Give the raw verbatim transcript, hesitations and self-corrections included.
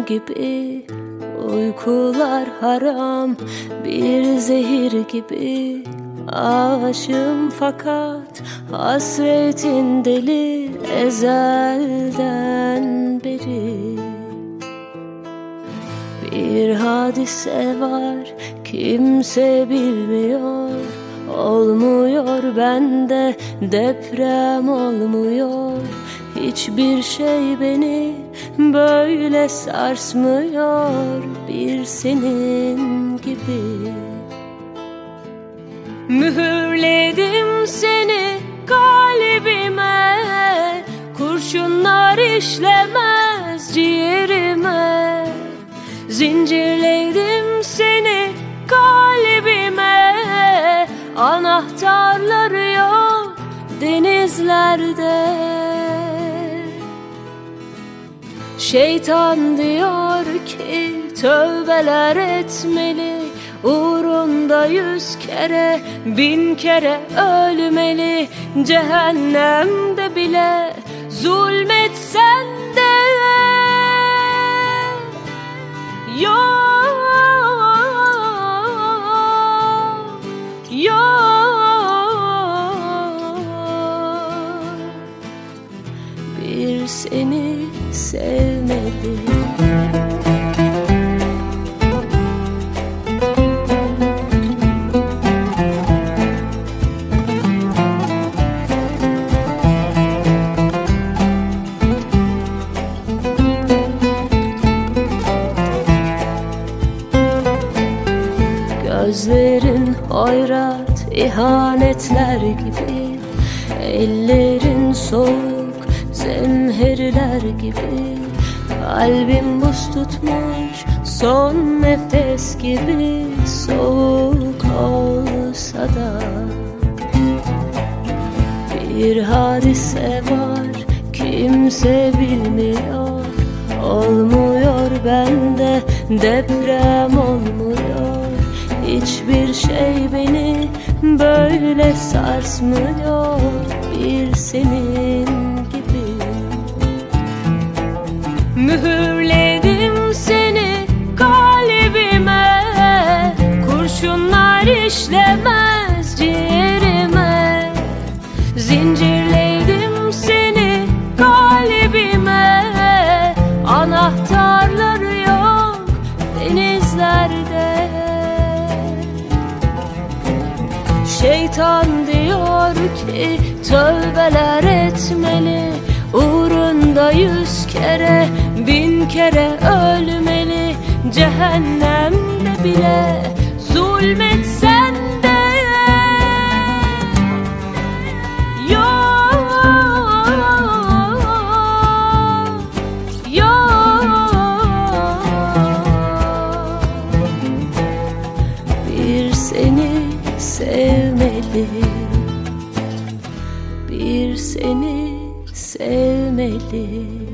gibi, uykular haram bir zehir gibi. Aşığım fakat hasretin deli ezelden beri. Bir hadise var kimse bilmiyor, olmuyor bende deprem olmuyor. Hiçbir şey beni böyle sarsmıyor bir senin gibi. Mühürledim seni kalbime, kurşunlar işlemez ciğerime. Zincirledim seni kalbime, anahtarları yok denizlerde. Şeytan diyor ki tövbeler etmeli, uğrunda yüz kere bin kere ölmeli. Cehennemde bile zulmetsen de yok, yok. Bir seni sevmedim. Gözlerin hoyrat ihanetler gibi, ellerin soğuk zemherler gibi. Kalbim buz tutmuş son nefes gibi, soğuk olsa da. Bir hadise var kimse bilmiyor, olmuyor bende deprem olmuyor. Hiçbir şey beni böyle sarsmıyor bir senin gibi. Mühürledim seni kalbime, kurşunlar işlemez ciğerime. Zincirledim seni kalbime, anahtarları yok denizlerde. Şeytan diyor ki tövbeler etmeli, uğrunda yüz kere bin kere ölmeli. Cehennemde bile zulmetsen de yok, yok. Bir seni sevmeli, bir seni sevmeli.